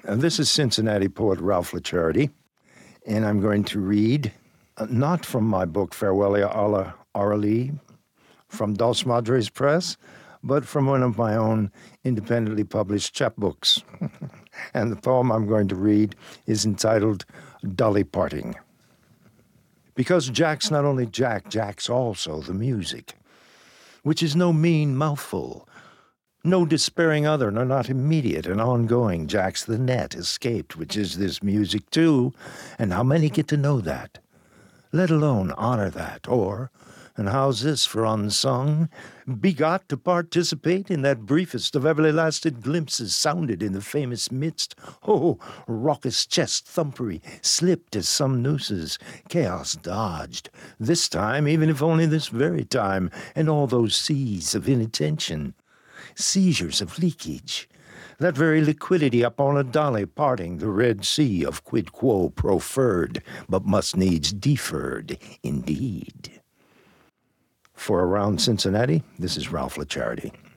This is Cincinnati poet Ralph LaCharity, and I'm going to read not from my book Farewell alla Aureli from Dos Madres Press, but from one of my own independently published chapbooks. And the poem I'm going to read is entitled Dolly Parting. Because Jack's not only Jack, Jack's also the music, which is no mean mouthful, no despairing other, nor not immediate and ongoing. Jack's the net escaped, which is this music too, and how many get to know that, let alone honor that, or, and how's this for unsung, begot to participate in that briefest of everlasting glimpses sounded in the famous midst. Oh, raucous chest thumpery, slipped as some nooses, chaos dodged, this time, even if only this very time, and all those seas of inattention, seizures of leakage, that very liquidity upon a dolly parting, the Red Sea of quid quo proffered, but must needs deferred, indeed. For Around Cincinnati, this is Ralph LaCharity.